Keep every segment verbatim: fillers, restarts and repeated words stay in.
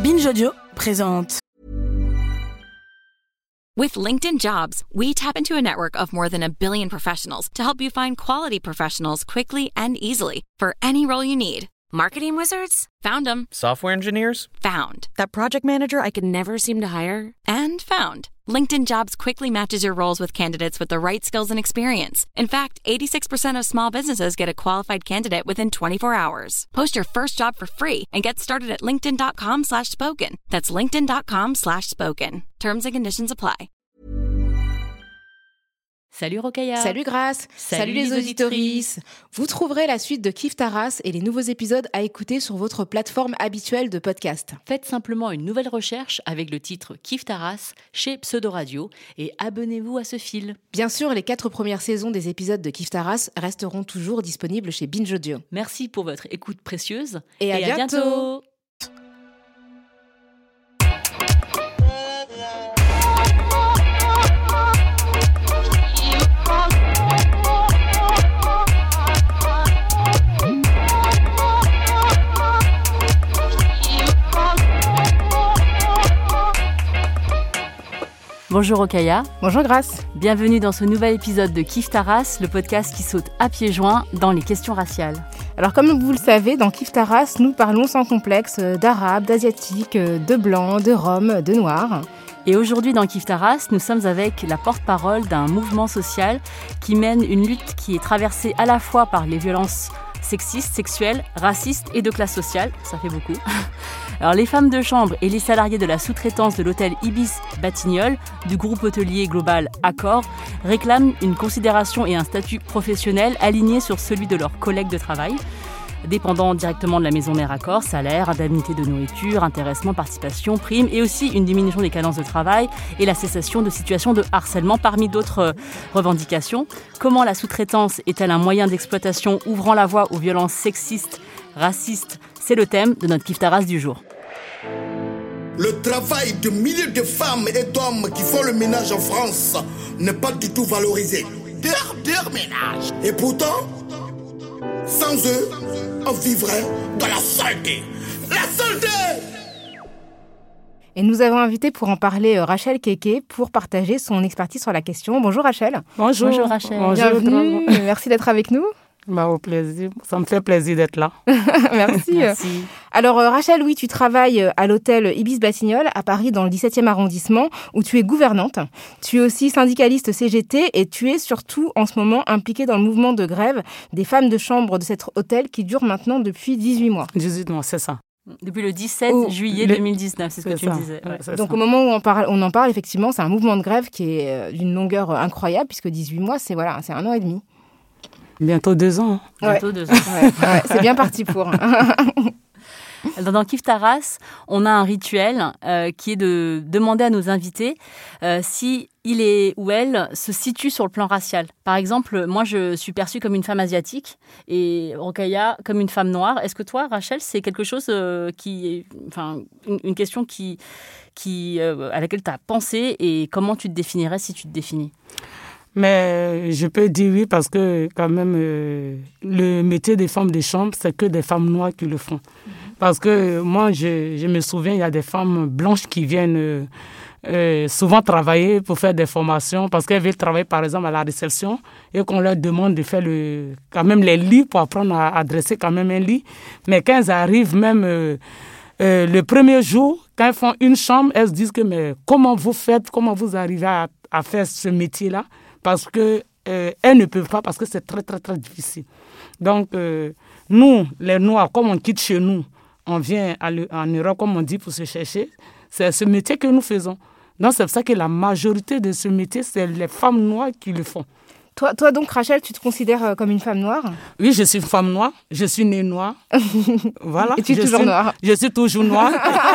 Binge Audio présente. With LinkedIn Jobs, we tap into a network of more than a billion professionals to help you find quality professionals quickly and easily for any role you need. Marketing wizards? Found them. Software engineers? Found. That project manager I could never seem to hire? And found. LinkedIn Jobs quickly matches your roles with candidates with the right skills and experience. In fact, eighty-six percent of small businesses get a qualified candidate within twenty-four hours. Post your first job for free and get started at linkedin.com slash spoken. That's linkedin.com slash spoken. Terms and conditions apply. Salut Rokhaya. Salut Grace. Salut, Salut les auditorices. Vous trouverez la suite de Kiffe ta race et les nouveaux épisodes à écouter sur votre plateforme habituelle de podcast. Faites simplement une nouvelle recherche avec le titre Kiffe ta race chez Pseudo Radio et abonnez-vous à ce fil. Bien sûr, les quatre premières saisons des épisodes de Kiffe ta race resteront toujours disponibles chez Binge Audio. Merci pour votre écoute précieuse et à, et bientôt. à bientôt. Bonjour Rokhaya. Bonjour Grace. Bienvenue dans ce nouvel épisode de Kiffe ta race, le podcast qui saute à pieds joints dans les questions raciales. Alors comme vous le savez, dans Kiffe ta race, nous parlons sans complexe d'arabes, d'asiatiques, de blancs, de roms, de noirs. Et aujourd'hui dans Kiffe ta race, nous sommes avec la porte-parole d'un mouvement social qui mène une lutte qui est traversée à la fois par les violences sexistes, sexuelles, racistes et de classe sociale, ça fait beaucoup. Alors les femmes de chambre et les salariés de la sous-traitance de l'hôtel Ibis Batignolles du groupe hôtelier global Accor réclament une considération et un statut professionnel alignés sur celui de leurs collègues de travail, dépendant directement de la maison mère Accor, salaire, indemnité de nourriture, intéressement, participation, primes et aussi une diminution des cadences de travail et la cessation de situations de harcèlement parmi d'autres revendications. Comment la sous-traitance est-elle un moyen d'exploitation ouvrant la voie aux violences sexistes, racistes? C'est le thème de notre Kiffe ta race du jour. Le travail de milliers de femmes et d'hommes qui font le ménage en France n'est pas du tout valorisé. Leur, leur ménage. Et pourtant, sans eux, on vivrait dans la saleté. La saleté! Et nous avons invité pour en parler Rachel Keke pour partager son expertise sur la question. Bonjour Rachel. Bonjour. Bonjour Rachel. Bonjour. Bienvenue. Merci d'être avec nous. Bah, au plaisir. Ça me fait plaisir d'être là. Merci. Merci. Alors Rachel, oui, tu travailles à l'hôtel Ibis Batignolles à Paris dans le dix-septième arrondissement où tu es gouvernante. Tu es aussi syndicaliste C G T et tu es surtout en ce moment impliquée dans le mouvement de grève des femmes de chambre de cet hôtel qui dure maintenant depuis dix-huit mois. dix-huit mois, c'est ça. Depuis le dix-sept Oh, juillet le... deux mille dix-neuf, c'est ce que c'est tu ça. me disais. Ouais. C'est Donc ça. au moment où on, parle, on en parle, effectivement, c'est un mouvement de grève qui est d'une longueur incroyable puisque dix-huit mois, c'est, voilà, c'est un an et demi. Bientôt deux ans. Bientôt deux ans. Ouais, ouais, c'est bien parti pour. Dans Kiffe ta race, on a un rituel euh, qui est de demander à nos invités euh, si il est ou elle se situe sur le plan racial. Par exemple, moi, je suis perçue comme une femme asiatique et Rokhaya comme une femme noire. Est-ce que toi, Rachel, c'est quelque chose euh, qui est, enfin, une, une question qui, qui euh, à laquelle tu as pensé et comment tu te définirais si tu te définis? Mais je peux dire oui parce que quand même, euh, le métier des femmes de chambre, c'est que des femmes noires qui le font. Parce que moi, je, je me souviens, il y a des femmes blanches qui viennent euh, euh, souvent travailler pour faire des formations parce qu'elles veulent travailler, par exemple, à la réception et qu'on leur demande de faire le, quand même les lits pour apprendre à, à dresser quand même un lit. Mais quand elles arrivent, même euh, euh, le premier jour, quand elles font une chambre, elles se disent que mais comment vous faites, comment vous arrivez à, à faire ce métier-là? Parce qu'elles euh, ne peuvent pas, parce que c'est très, très, très difficile. Donc, euh, nous, les Noirs, comme on quitte chez nous, on vient à le, en Europe, comme on dit, pour se chercher, c'est ce métier que nous faisons. Donc, c'est pour ça que la majorité de ce métier, c'est les femmes noires qui le font. Toi, toi donc, Rachel, tu te considères comme une femme noire? Oui, je suis une femme noire. Je suis née noire. Voilà. Et tu es je toujours suis, noire? Je suis toujours noire.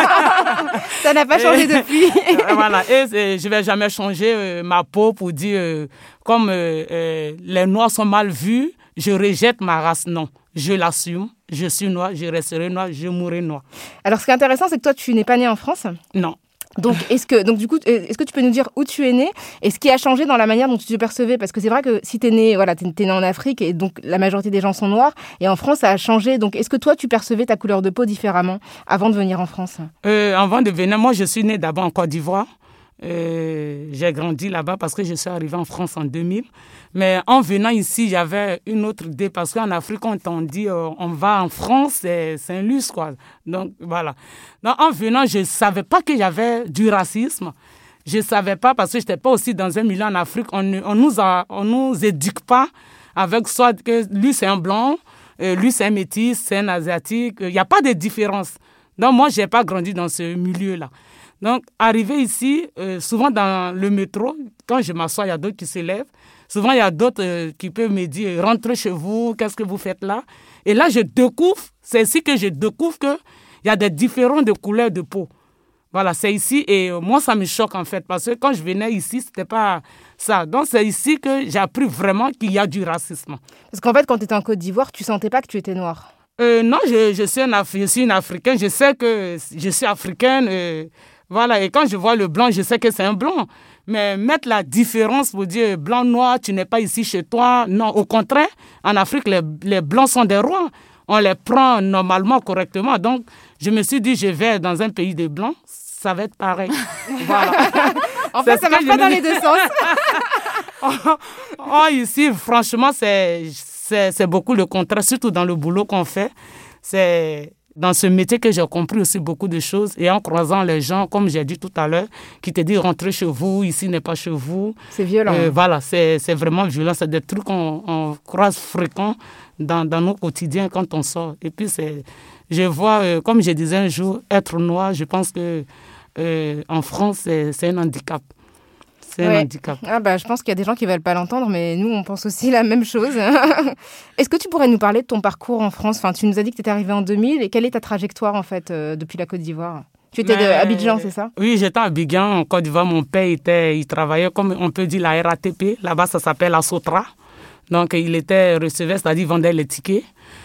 Ça n'a pas changé et, depuis. Voilà. Et, et je ne vais jamais changer euh, ma peau pour dire, euh, comme euh, euh, les Noirs sont mal vus, je rejette ma race. Non, je l'assume. Je suis noire, je resterai noire, je mourrai noire. Alors, ce qui est intéressant, c'est que toi, tu n'es pas née en France? Non. Donc, est-ce que, donc, du coup, est-ce que tu peux nous dire où tu es né et ce qui a changé dans la manière dont tu te percevais? Parce que c'est vrai que si tu es né, voilà, t'es, t'es né en Afrique et donc la majorité des gens sont noirs. Et en France, ça a changé. Donc, est-ce que toi, tu percevais ta couleur de peau différemment avant de venir en France? euh, Avant de venir, moi, je suis né d'abord en Côte d'Ivoire. Euh, j'ai grandi là-bas parce que je suis arrivée en France en deux mille. Mais en venant ici, j'avais une autre idée parce qu'en Afrique, quand on dit euh, on va en France, c'est, c'est un luxe, quoi. Donc, voilà. Donc, en venant, je ne savais pas qu'il y avait du racisme. Je ne savais pas parce que je n'étais pas aussi dans un milieu en Afrique. On ne on nous, a, on nous éduque pas avec soit que lui, c'est un blanc, euh, lui, c'est un métis, c'est un asiatique. Il n'y a pas de différence. Donc, moi, je n'ai pas grandi dans ce milieu-là. Donc, arrivé ici, euh, souvent dans le métro, quand je m'assois, il y a d'autres qui se lèvent. Souvent, il y a d'autres euh, qui peuvent me dire « Rentrez chez vous, qu'est-ce que vous faites là ?» Et là, je découvre, c'est ici que je découvre qu'il y a des différents de couleurs de peau. Voilà, c'est ici. Et euh, moi, ça me choque en fait, parce que quand je venais ici, ce n'était pas ça. Donc, c'est ici que j'ai appris vraiment qu'il y a du racisme. Parce qu'en fait, quand tu étais en Côte d'Ivoire, tu ne sentais pas que tu étais noire? euh, Non, je, je, suis un Af- je suis une Africaine. Je sais que je suis africaine. Euh, voilà, et quand je vois le blanc, je sais que c'est un blanc. Mais mettre la différence pour dire blanc, noir, tu n'es pas ici chez toi. Non, au contraire, en Afrique, les, les blancs sont des rois. On les prend normalement, correctement. Donc, je me suis dit, je vais dans un pays de blancs, ça va être pareil. Voilà. En fait, ça ne marche pas dans les deux sens. oh, oh, ici, franchement, c'est, c'est, c'est beaucoup le contraire, surtout dans le boulot qu'on fait. C'est dans ce métier que j'ai compris aussi beaucoup de choses. Et en croisant les gens, comme j'ai dit tout à l'heure, qui te disent rentrez chez vous, ici n'est pas chez vous. C'est violent. Euh, voilà, c'est, c'est vraiment violent. C'est des trucs qu'on on croise fréquents dans, dans nos quotidiens quand on sort. Et puis, c'est, je vois, euh, comme je disais un jour, être noir, je pense que euh, en France, c'est, c'est un handicap. C'est ouais. un handicap. Ah bah, je pense qu'il y a des gens qui ne veulent pas l'entendre, mais nous, on pense aussi la même chose. Est-ce que tu pourrais nous parler de ton parcours en France? Enfin, tu nous as dit que tu étais arrivé en deux mille. Et quelle est ta trajectoire, en fait, euh, depuis la Côte d'Ivoire? Tu étais mais, à Abidjan, c'est ça? Oui, j'étais à Abidjan, en Côte d'Ivoire. Mon père, était, il travaillait, comme on peut dire, la R A T P. Là-bas, ça s'appelle la Sotra. Donc, il était receveur, c'est-à-dire il vendait les tickets.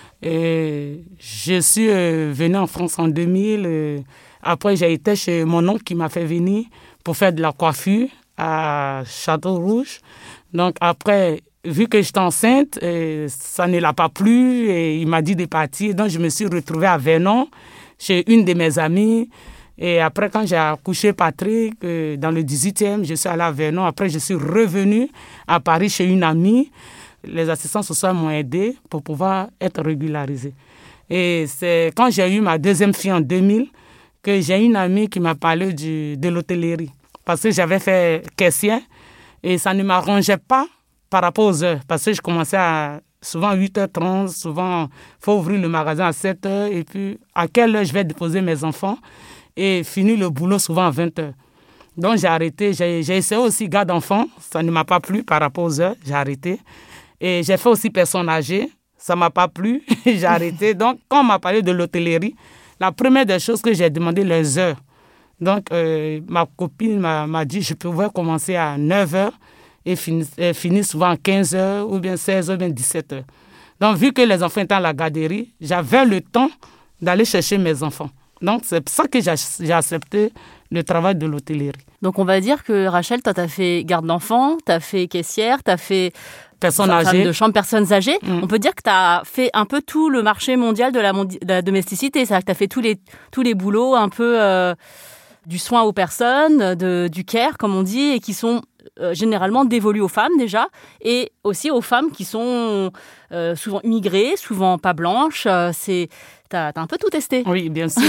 Et je suis euh, venu en France en deux mille. Euh, après, j'ai été chez mon oncle qui m'a fait venir pour faire de la coiffure à Château-Rouge. Donc après, vu que j'étais enceinte, euh, ça ne l'a pas plu et il m'a dit de partir. Donc je me suis retrouvée à Vernon chez une de mes amies. Et après, quand j'ai accouché Patrick euh, dans le dix-huitième, je suis allée à Vernon. Après, je suis revenue à Paris chez une amie. Les assistants sociaux m'ont aidée pour pouvoir être régularisée. Et c'est quand j'ai eu ma deuxième fille en deux mille que j'ai une amie qui m'a parlé du, de l'hôtellerie. Parce que j'avais fait caissière et ça ne m'arrangeait pas par rapport aux heures. Parce que je commençais à souvent à huit heures trente, souvent il faut ouvrir le magasin à sept heures et puis à quelle heure je vais déposer mes enfants et finir le boulot souvent à vingt heures. Donc j'ai arrêté, j'ai, j'ai essayé aussi garde d'enfants, ça ne m'a pas plu par rapport aux heures, j'ai arrêté. Et j'ai fait aussi personnes âgées, ça ne m'a pas plu, j'ai arrêté. Donc quand on m'a parlé de l'hôtellerie, la première des choses que j'ai demandé les heures. Donc, euh, ma copine m'a, m'a dit que je pouvais commencer à neuf heures et finir, et finir souvent à quinze heures ou bien seize heures ou bien dix-sept heures. Donc, vu que les enfants étaient à la garderie, j'avais le temps d'aller chercher mes enfants. Donc, c'est pour ça que j'ai, j'ai accepté le travail de l'hôtellerie. Donc, on va dire que Rachel, toi, tu as fait garde d'enfants, tu as fait caissière, tu as fait personnes âgées. de chambre personnes âgées. Mm. On peut dire que tu as fait un peu tout le marché mondial de la, mondi- de la domesticité. C'est-à-dire que tu as fait tous les, tous les boulots un peu... Euh, du soin aux personnes, de, du care, comme on dit, et qui sont euh, généralement dévolus aux femmes déjà, et aussi aux femmes qui sont euh, souvent immigrées, souvent pas blanches. Euh, c'est, t'as, t'as un peu tout testé. Oui, bien sûr.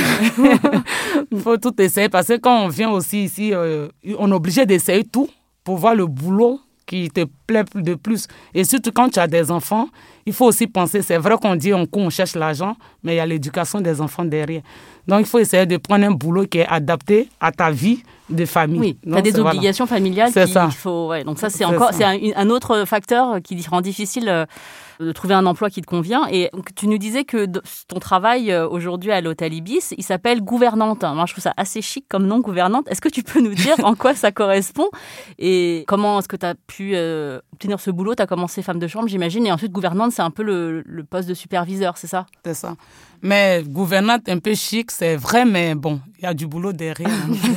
Il faut tout essayer, parce que quand on vient aussi ici, euh, on est obligé d'essayer tout pour voir le boulot qui te plaît de plus. Et surtout quand tu as des enfants, il faut aussi penser, c'est vrai qu'on dit on court, on cherche l'argent, mais il y a l'éducation des enfants derrière. Donc, il faut essayer de prendre un boulot qui est adapté à ta vie de famille. Oui, tu as des obligations voilà. familiales. C'est qu'il ça. faut, ouais, donc ça, c'est, c'est encore, ça. c'est un, un autre facteur qui rend difficile de trouver un emploi qui te convient. Et tu nous disais que ton travail aujourd'hui à l'hôtel Ibis, il s'appelle gouvernante. Moi, je trouve ça assez chic comme nom, gouvernante. Est-ce que tu peux nous dire en quoi ça correspond et comment est-ce que tu as pu euh, obtenir ce boulot? Tu as commencé femme de chambre, j'imagine, et ensuite gouvernante, c'est un peu le, le poste de superviseur, c'est ça? C'est ça. Mais gouvernante un peu chic, c'est vrai, mais bon, il y a du boulot derrière.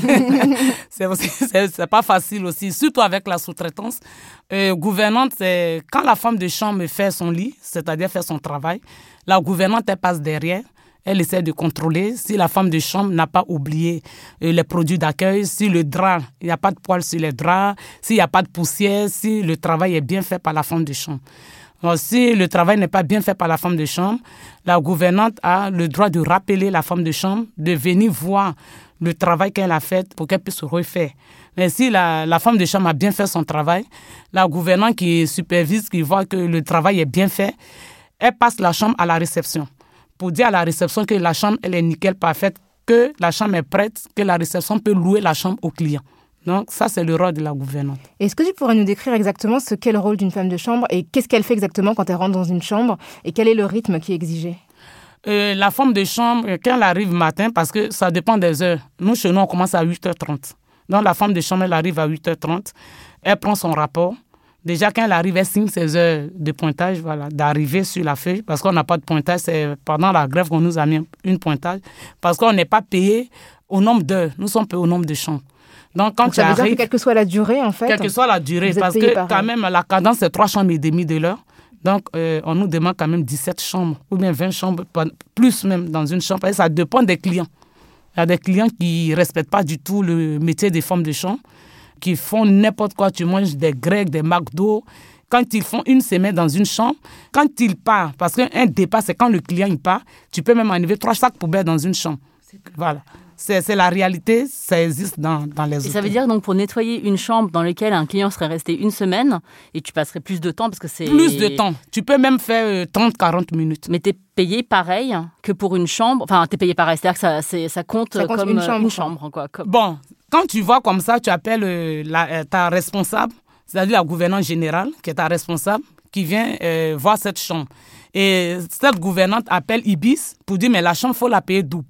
c'est, aussi, c'est, c'est pas facile aussi, surtout avec la sous-traitance. Euh, gouvernante, c'est quand la femme de chambre fait son lit, c'est-à-dire fait son travail, la gouvernante, elle passe derrière. Elle essaie de contrôler si la femme de chambre n'a pas oublié euh, les produits d'accueil, si le drap, il n'y a pas de poils sur les draps, s'il n'y a pas de poussière, si le travail est bien fait par la femme de chambre. Alors, si le travail n'est pas bien fait par la femme de chambre, la gouvernante a le droit de rappeler la femme de chambre, de venir voir le travail qu'elle a fait pour qu'elle puisse refaire. Mais si la, la femme de chambre a bien fait son travail, la gouvernante qui supervise, qui voit que le travail est bien fait, elle passe la chambre à la réception pour dire à la réception que la chambre elle est nickel, parfaite, que la chambre est prête, que la réception peut louer la chambre au client. Donc, ça, c'est le rôle de la gouvernante. Est-ce que tu pourrais nous décrire exactement ce qu'est le rôle d'une femme de chambre et qu'est-ce qu'elle fait exactement quand elle rentre dans une chambre et quel est le rythme qui est exigé? euh, La femme de chambre, quand elle arrive matin, parce que ça dépend des heures. Nous, chez nous, on commence à huit heures trente. Donc, la femme de chambre, elle arrive à huit heures trente. Elle prend son rapport. Déjà, quand elle arrive, elle signe ses heures de pointage, voilà, d'arrivée sur la feuille. Parce qu'on n'a pas de pointage. C'est pendant la grève qu'on nous a mis une pointage. Parce qu'on n'est pas payé au nombre d'heures. Nous sommes payés au nombre de chambres. Donc, quand Donc, tu ça veut arrives, dire que quelle que soit la durée, en fait. Quelle que soit la durée, parce que pareil. Quand même, la cadence, c'est trois chambres et demie de l'heure. Donc, euh, on nous demande quand même dix-sept chambres ou bien vingt chambres, plus même dans une chambre. Et ça dépend des clients. Il y a des clients qui ne respectent pas du tout le métier des femmes de chambre, qui font n'importe quoi. Tu manges des grecs, des McDo. Quand ils font une semaine dans une chambre, quand ils partent, parce qu'un départ, c'est quand le client il part, tu peux même enlever trois sacs poubelles dans une chambre. Voilà. C'est, c'est la réalité, ça existe dans, dans les hôtels. Et ça veut dire donc pour nettoyer une chambre dans laquelle un client serait resté une semaine et tu passerais plus de temps parce que c'est... Plus de temps. Tu peux même faire euh, trente à quarante minutes. Mais tu es payé pareil que pour une chambre. Enfin, tu es payé pareil, c'est-à-dire que ça, c'est, ça, compte, ça compte comme une chambre. Une chambre quoi, comme... Bon, quand tu vois comme ça, tu appelles euh, la, euh, ta responsable, c'est-à-dire la gouvernante générale, qui est ta responsable, qui vient euh, voir cette chambre. Et cette gouvernante appelle Ibis pour dire, mais la chambre, il faut la payer double.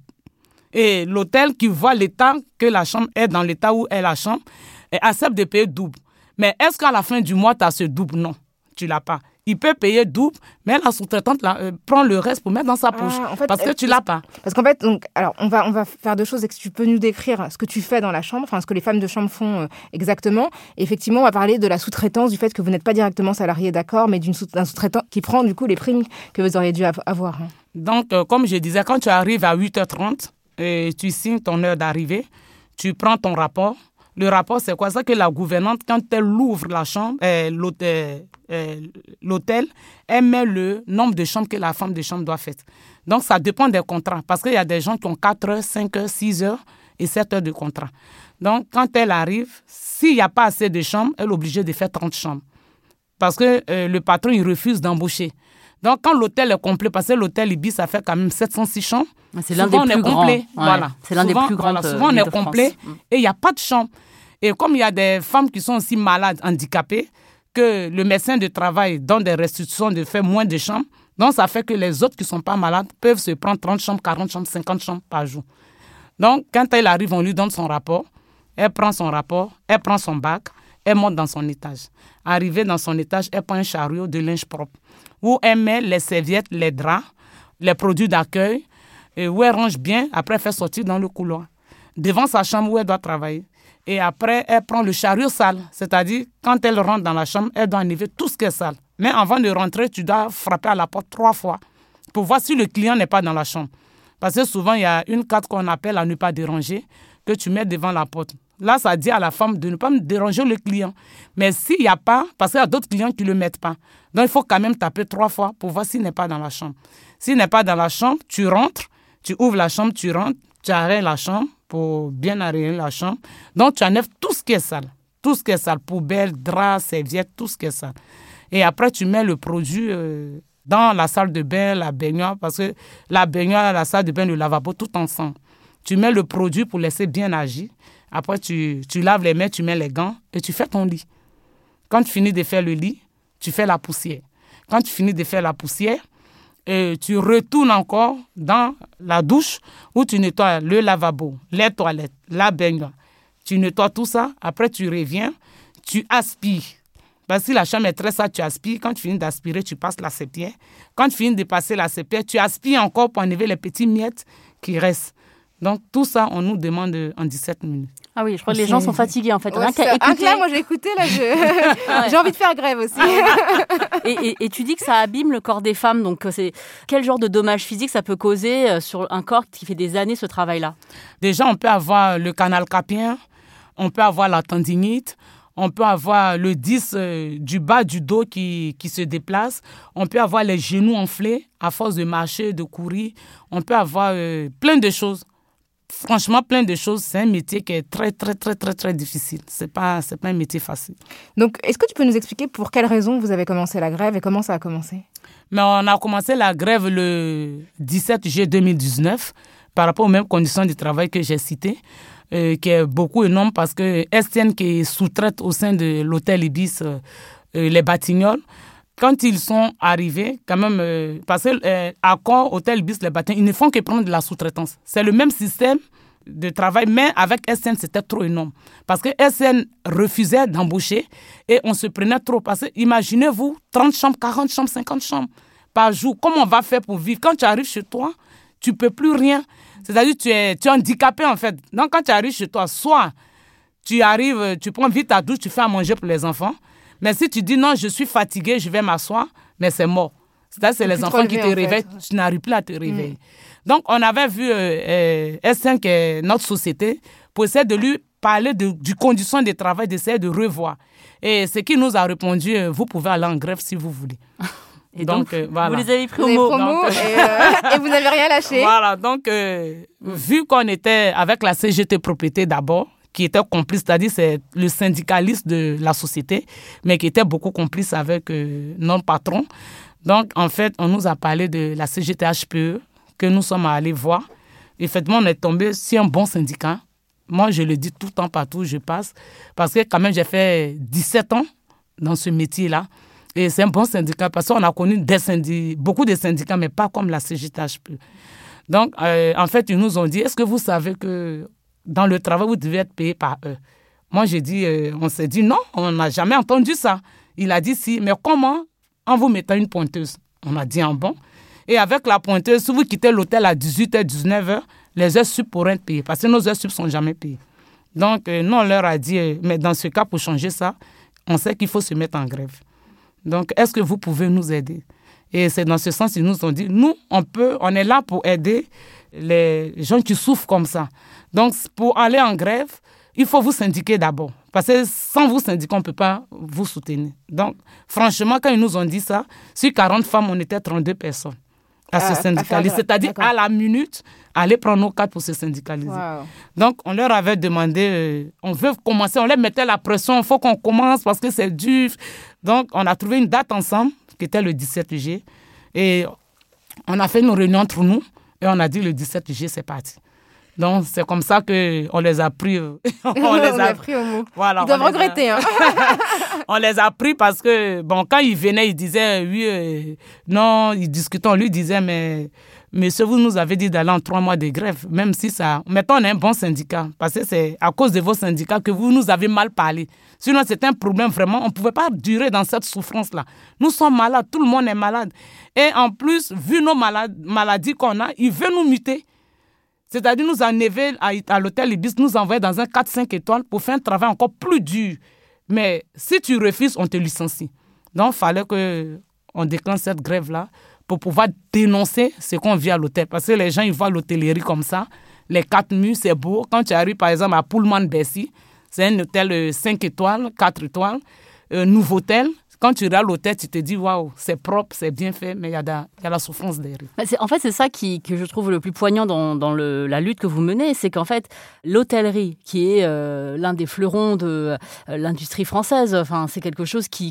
Et l'hôtel qui voit l'état que la chambre est dans l'état où est la chambre accepte de payer double. Mais est-ce qu'à la fin du mois, tu as ce double? Non, tu ne l'as pas. Il peut payer double, mais la sous-traitante la, euh, prend le reste pour mettre dans sa poche. Ah, en fait, parce que tu ne l'as pas. Parce qu'en fait, donc, alors, on, va, on va faire deux choses. Est-ce que tu peux nous décrire ce que tu fais dans la chambre, enfin ce que les femmes de chambre font euh, exactement? Et effectivement, on va parler de la sous-traitance, du fait que vous n'êtes pas directement salarié, d'accord, mais d'une sous- d'un sous-traitant qui prend du coup les primes que vous auriez dû avoir. Hein. Donc, euh, comme je disais, quand tu arrives à huit heures trente, et tu signes ton heure d'arrivée, tu prends ton rapport. Le rapport, c'est quoi? C'est que la gouvernante, quand elle ouvre la chambre, euh, l'hôtel, euh, l'hôtel, elle met le nombre de chambres que la femme de chambre doit faire. Donc, ça dépend des contrats. Parce qu'il y a des gens qui ont quatre heures, cinq heures, six heures et sept heures de contrat. Donc, quand elle arrive, s'il n'y a pas assez de chambres, elle est obligée de faire trente chambres. Parce que euh, le patron, il refuse d'embaucher. Donc, quand l'hôtel est complet, parce que l'hôtel Ibis, ça fait quand même sept cent six chambres. C'est l'un des plus grands. Ouais, voilà. C'est l'un souvent, des plus grands. Voilà, souvent, on est complet et il n'y a pas de chambre. Et comme il y a des femmes qui sont aussi malades, handicapées, que le médecin de travail donne des restrictions de faire moins de chambres, donc ça fait que les autres qui ne sont pas malades peuvent se prendre trente chambres, quarante chambres, cinquante chambres par jour. Donc, quand elle arrive, on lui donne son rapport. Elle prend son rapport, elle prend son bac, elle monte dans son étage. Arrivée dans son étage, elle prend un chariot de linge propre où elle met les serviettes, les draps, les produits d'accueil, et où elle range bien. Après, elle fait sortir dans le couloir, devant sa chambre où elle doit travailler. Et après, elle prend le chariot sale. C'est-à-dire, quand elle rentre dans la chambre, elle doit enlever tout ce qui est sale. Mais avant de rentrer, tu dois frapper à la porte trois fois pour voir si le client n'est pas dans la chambre. Parce que souvent, il y a une carte qu'on appelle à ne pas déranger, que tu mets devant la porte. Là, ça dit à la femme de ne pas déranger le client. Mais s'il n'y a pas, parce qu'il y a d'autres clients qui ne le mettent pas. Donc, il faut quand même taper trois fois pour voir s'il n'est pas dans la chambre. S'il n'est pas dans la chambre, tu rentres, tu ouvres la chambre, tu rentres, tu arrêtes la chambre pour bien arrêter la chambre. Donc, tu enlèves tout ce qui est sale. Tout ce qui est sale, poubelle, drap, serviette, tout ce qui est sale. Et après, tu mets le produit euh, dans la salle de bain, la baignoire, parce que la baignoire, la salle de bain, le lavabo, tout ensemble. Tu mets le produit pour laisser bien agir. Après, tu, tu laves les mains, tu mets les gants et tu fais ton lit. Quand tu finis de faire le lit, tu fais la poussière. quand tu finis de faire la poussière, et tu retournes encore dans la douche où tu nettoies le lavabo, les toilettes, la baignoire. Tu nettoies tout ça. Après, tu reviens, tu aspires. Parce que si la chambre est très sale, tu aspires. Quand tu finis d'aspirer, tu passes la serpillière. Quand tu finis de passer la serpillière, tu aspires encore pour enlever les petits miettes qui restent. Donc, tout ça, on nous demande en dix-sept minutes. Ah oui, je crois que les gens sont fatigués, en fait. Ouais, Rien qu'à écouter... là, moi, j'ai écouté, là, je... j'ai envie de faire grève aussi. et, et, et tu dis que ça abîme le corps des femmes. Donc, c'est... quel genre de dommages physiques ça peut causer sur un corps qui fait des années ce travail-là? Déjà, on peut avoir le canal carpien, on peut avoir la tendinite, on peut avoir le disque euh, du bas du dos qui, qui se déplace, on peut avoir les genoux enflés à force de marcher, de courir, on peut avoir euh, plein de choses. Franchement, plein de choses. C'est un métier qui est très, très, très, très, très difficile. Ce n'est pas, c'est pas un métier facile. Donc, est-ce que tu peux nous expliquer pour quelles raisons vous avez commencé la grève et comment ça a commencé? Mais on a commencé la grève le dix-sept juillet deux mille dix-neuf par rapport aux mêmes conditions de travail que j'ai citées, euh, qui est beaucoup énorme parce que S T N qui sous-traite au sein de l'hôtel Ibis euh, les Batignolles, quand ils sont arrivés, quand même, euh, parce que euh, Accor, Hôtel Ibis, les Batignolles, ils ne font que prendre de la sous-traitance. C'est le même système de travail, mais avec S N, c'était trop énorme. Parce que S N refusait d'embaucher et on se prenait trop. Parce que imaginez-vous, trente chambres, quarante chambres, cinquante chambres par jour. Comment on va faire pour vivre? Quand tu arrives chez toi, tu ne peux plus rien. C'est-à-dire que tu es, tu es handicapé, en fait. Donc, quand tu arrives chez toi, soit tu arrives, tu prends vite ta douche, tu fais à manger pour les enfants. Mais si tu dis non, je suis fatigué, je vais m'asseoir, mais c'est mort. C'est-à-dire c'est les enfants qui te réveillent, tu n'arrives plus à te réveiller. Mmh. Donc, on avait vu euh, euh, S cinq, euh, notre société, pour essayer de lui parler de, du condition de travail, d'essayer de revoir. Et ce qui nous a répondu, euh, vous pouvez aller en grève si vous voulez. Et donc, donc euh, voilà. Vous les avez pris au mot. Donc, euh, et, euh, et vous n'avez rien lâché. Voilà, donc, euh, mmh. vu qu'on était avec la C G T Propriété d'abord, qui était complice, c'est-à-dire c'est le syndicaliste de la société, mais qui était beaucoup complice avec euh, notre patron. Donc, en fait, on nous a parlé de la C G T H P E, que nous sommes allés voir. Effectivement, on est tombé sur un bon syndicat. Moi, je le dis tout le temps, partout où je passe, parce que quand même, j'ai fait dix-sept ans dans ce métier-là. Et c'est un bon syndicat, parce qu'on a connu des syndi- beaucoup de syndicats, mais pas comme la C G T H P E. Donc, euh, en fait, ils nous ont dit, est-ce que vous savez que dans le travail, vous devez être payé par eux? Moi, j'ai dit, euh, on s'est dit non, on n'a jamais entendu ça. Il a dit si, mais comment? En vous mettant une pointeuse. On a dit en bon. Et avec la pointeuse, si vous quittez l'hôtel à dix-huit heures, dix-neuf heures, les heures sup pourraient être payées, parce que nos heures sup ne sont jamais payées. Donc, euh, nous, on leur a dit, euh, mais dans ce cas, pour changer ça, on sait qu'il faut se mettre en grève. Donc, est-ce que vous pouvez nous aider? Et c'est dans ce sens qu'ils nous ont dit, nous, on peut, on est là pour aider les gens qui souffrent comme ça. Donc, pour aller en grève, il faut vous syndiquer d'abord. Parce que sans vous syndiquer, on ne peut pas vous soutenir. Donc, franchement, quand ils nous ont dit ça, sur quarante femmes, on était trente-deux personnes à se ah, syndicaliser. C'est-à-dire, d'accord. À la minute, aller prendre nos cartes pour se syndicaliser. Wow. Donc, on leur avait demandé, euh, on veut commencer, on leur mettait la pression, il faut qu'on commence parce que c'est dur. Donc, on a trouvé une date ensemble, qui était le dix-sept juillet. Et on a fait une réunion entre nous et on a dit le dix-sept juillet, c'est parti. Donc, c'est comme ça qu'on les a pris. on on les a, a pris au mot. Voilà, ils doivent regretter. A... Hein. on les a pris parce que, bon, quand ils venaient, ils disaient, oui, euh, non, ils discutaient, on lui disait, mais, monsieur, vous nous avez dit d'aller en trois mois de grève, même si ça... Mettons, on a un bon syndicat, parce que c'est à cause de vos syndicats que vous nous avez mal parlé. Sinon, c'est un problème vraiment, on ne pouvait pas durer dans cette souffrance-là. Nous sommes malades, tout le monde est malade. Et en plus, vu nos malades, maladies qu'on a, ils veulent nous muter. C'est-à-dire nous enlever à, à l'hôtel Ibis, nous envoyer dans un quatre cinq étoiles pour faire un travail encore plus dur. Mais si tu refuses, on te licencie. Donc, il fallait qu'on déclenche cette grève-là pour pouvoir dénoncer ce qu'on vit à l'hôtel. Parce que les gens, ils voient l'hôtellerie comme ça. Les quatre murs, c'est beau. Quand tu arrives, par exemple, à Pullman-Bercy, c'est un hôtel cinq étoiles, quatre étoiles, euh, nouveau hôtel. Quand tu regardes l'hôtel, tu te dis, waouh, c'est propre, c'est bien fait, mais il y, y a la souffrance derrière. C'est, en fait, c'est ça qui, que je trouve le plus poignant dans, dans le, la lutte que vous menez, c'est qu'en fait, l'hôtellerie, qui est euh, l'un des fleurons de euh, l'industrie française, enfin, c'est quelque chose qui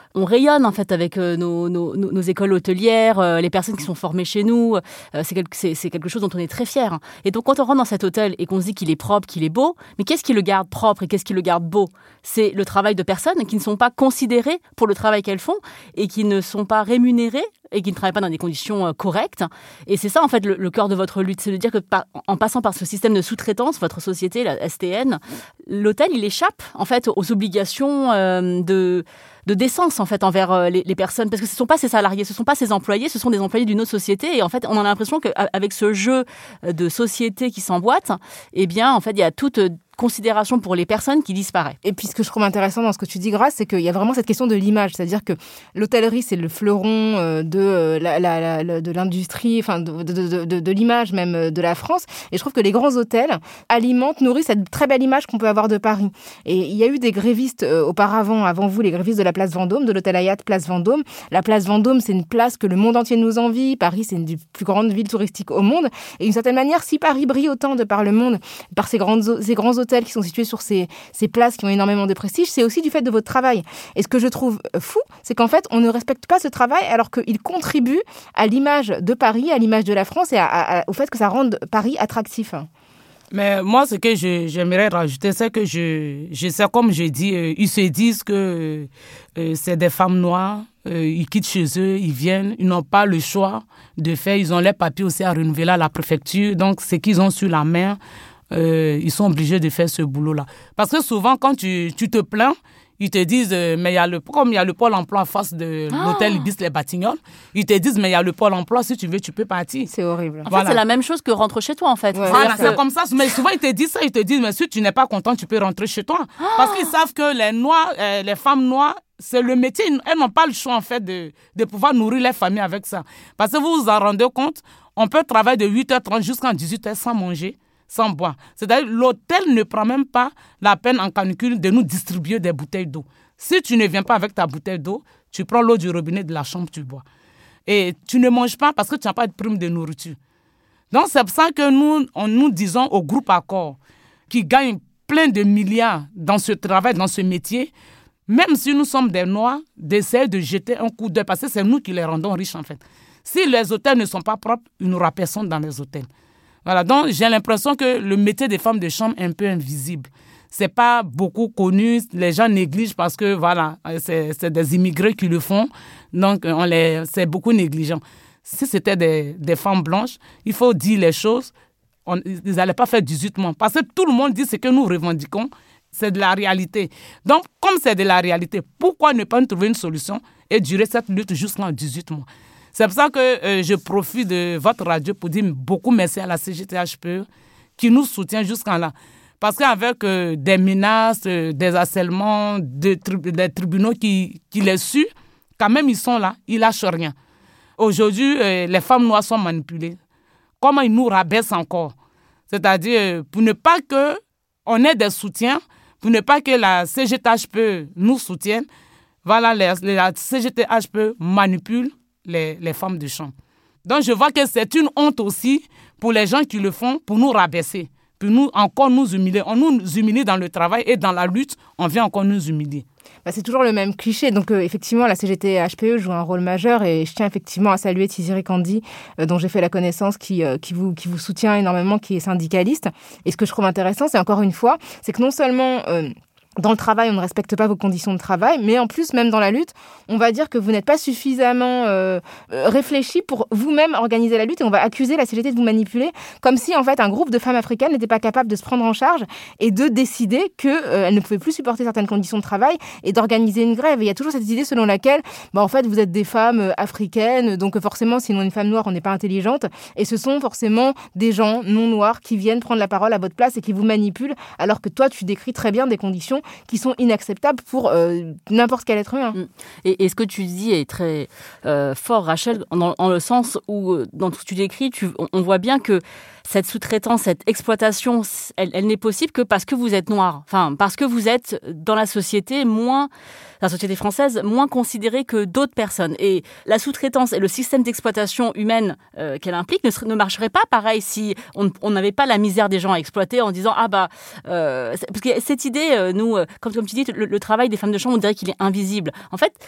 on rayonne en fait avec euh, nos, nos, nos écoles hôtelières, euh, les personnes qui sont formées chez nous. Euh, c'est, quelque, c'est, c'est quelque chose dont on est très fiers. Et donc, quand on rentre dans cet hôtel et qu'on se dit qu'il est propre, qu'il est beau, mais qu'est-ce qui le garde propre et qu'est-ce qui le garde beau ? C'est le travail de personnes qui ne sont pas considérées pour le travail qu'elles font et qui ne sont pas rémunérées et qui ne travaillent pas dans des conditions correctes. Et c'est ça, en fait, le, le cœur de votre lutte. C'est de dire que par, en passant par ce système de sous-traitance, votre société, la S T N, l'hôtel, il échappe, en fait, aux obligations euh, de, de décence, en fait, envers euh, les, les personnes. Parce que ce ne sont pas ses salariés, ce ne sont pas ses employés, ce sont des employés d'une autre société. Et en fait, on a l'impression qu'avec ce jeu de société qui s'emboîte, eh bien, en fait, il y a toute considération pour les personnes qui disparaît. Et puis ce que je trouve intéressant dans ce que tu dis, Grâce, c'est qu'il y a vraiment cette question de l'image, c'est-à-dire que l'hôtellerie, c'est le fleuron de, la, la, la, de l'industrie, enfin de, de, de, de, de l'image même de la France. Et je trouve que les grands hôtels alimentent, nourrissent cette très belle image qu'on peut avoir de Paris. Et il y a eu des grévistes euh, auparavant, avant vous, les grévistes de la place Vendôme, de l'hôtel Hyatt Place Vendôme. La place Vendôme, c'est une place que le monde entier nous envie. Paris, c'est une des plus grandes villes touristiques au monde. Et d'une certaine manière, si Paris brille autant de par le monde, par ces, grandes, ces grands hôtels qui sont situés sur ces, ces places qui ont énormément de prestige, c'est aussi du fait de votre travail. Et ce que je trouve fou, c'est qu'en fait, on ne respecte pas ce travail alors qu'il contribue à l'image de Paris, à l'image de la France et à, à, au fait que ça rende Paris attractif. Mais moi, ce que je, j'aimerais rajouter, c'est que je, je sais, comme je dis, euh, ils se disent que euh, c'est des femmes noires, euh, ils quittent chez eux, ils viennent, ils n'ont pas le choix de faire, ils ont les papiers aussi à renouveler à la préfecture, donc ce qu'ils ont sur la main, Euh, ils sont obligés de faire ce boulot-là. Parce que souvent, quand tu, tu te plains, ils te disent, euh, mais il y a le, comme il y a le pôle emploi en face de oh. l'hôtel Ibis Les Batignolles, ils te disent, mais il y a le pôle emploi, si tu veux, tu peux partir. C'est horrible. En voilà. fait, c'est la même chose que rentre chez toi, en fait. Ouais. Voilà, c'est c'est comme ça. Mais souvent, ils te disent ça, ils te disent, mais si tu n'es pas content, tu peux rentrer chez toi. Oh. Parce qu'ils savent que les Noirs, euh, les femmes noires, c'est le métier, elles n'ont pas le choix, en fait, de, de pouvoir nourrir les familles avec ça. Parce que vous vous en rendez compte, on peut travailler de huit heures trente jusqu'à dix-huit heures sans manger, sans boire. C'est-à-dire l'hôtel ne prend même pas la peine en canicule de nous distribuer des bouteilles d'eau. Si tu ne viens pas avec ta bouteille d'eau, tu prends l'eau du robinet de la chambre, tu bois. Et tu ne manges pas parce que tu n'as pas de prime de nourriture. Donc c'est pour ça que nous, on, nous disons au groupe Accor, qui gagne plein de milliards dans ce travail, dans ce métier, même si nous sommes des Noirs, d'essayer de jeter un coup d'œil, parce que c'est nous qui les rendons riches en fait. Si les hôtels ne sont pas propres, il n'y aura personne dans les hôtels. Voilà, donc j'ai l'impression que le métier des femmes de chambre est un peu invisible. C'est pas beaucoup connu, les gens négligent parce que voilà, c'est, c'est des immigrés qui le font, donc on les, c'est beaucoup négligent. Si c'était des, des femmes blanches, il faut dire les choses, on, ils n'allaient pas faire dix-huit mois, parce que tout le monde dit ce que nous revendiquons, c'est de la réalité. Donc, comme c'est de la réalité, pourquoi ne pas trouver une solution et durer cette lutte jusqu'en dix-huit mois? C'est pour ça que euh, je profite de votre radio pour dire beaucoup merci à la C G T H P E qui nous soutient jusqu'en là. Parce qu'avec euh, des menaces, euh, des harcèlements, des, tri- des tribunaux qui, qui les suent, quand même ils sont là, ils lâchent rien. Aujourd'hui, euh, les femmes noires sont manipulées. Comment ils nous rabaissent encore? C'est-à-dire, euh, pour ne pas qu'on ait des soutiens, pour ne pas que la C G T H P E nous soutienne, voilà, les, les, la C G T H P E manipule Les, les femmes de chambre. Donc, je vois que c'est une honte aussi pour les gens qui le font, pour nous rabaisser, pour nous encore nous humilier. On nous humilie dans le travail et dans la lutte, on vient encore nous humilier. Bah, c'est toujours le même cliché. Donc, euh, effectivement, la C G T H P E joue un rôle majeur et je tiens effectivement à saluer Tiziri Kandi, euh, dont j'ai fait la connaissance, qui, euh, qui, vous, qui vous soutient énormément, qui est syndicaliste. Et ce que je trouve intéressant, c'est encore une fois, c'est que non seulement... Euh, dans le travail, on ne respecte pas vos conditions de travail, mais en plus, même dans la lutte, on va dire que vous n'êtes pas suffisamment euh, réfléchi pour vous-même organiser la lutte et on va accuser la C G T de vous manipuler, comme si, en fait, un groupe de femmes africaines n'était pas capable de se prendre en charge et de décider qu'elles euh, ne pouvaient plus supporter certaines conditions de travail et d'organiser une grève. Et il y a toujours cette idée selon laquelle, bah, en fait, vous êtes des femmes africaines, donc forcément, si on est une femme noire, on n'est pas intelligente, et ce sont forcément des gens non noirs qui viennent prendre la parole à votre place et qui vous manipulent, alors que toi, tu décris très bien des conditions qui sont inacceptables pour euh, n'importe quel être humain. Et, et ce que tu dis est très euh, fort, Rachel, en, en le sens où, dans ce que tu décris, tu, on, on voit bien que cette sous-traitance, cette exploitation, elle, elle n'est possible que parce que vous êtes noir. Enfin, parce que vous êtes dans la société moins, la société française, moins considérée que d'autres personnes. Et la sous-traitance et le système d'exploitation humaine euh, qu'elle implique ne, ne marcherait pas pareil si on n'avait pas la misère des gens à exploiter en disant ah bah euh, parce que cette idée, euh, nous, comme, comme tu dis, le, le travail des femmes de chambre, on dirait qu'il est invisible. En fait,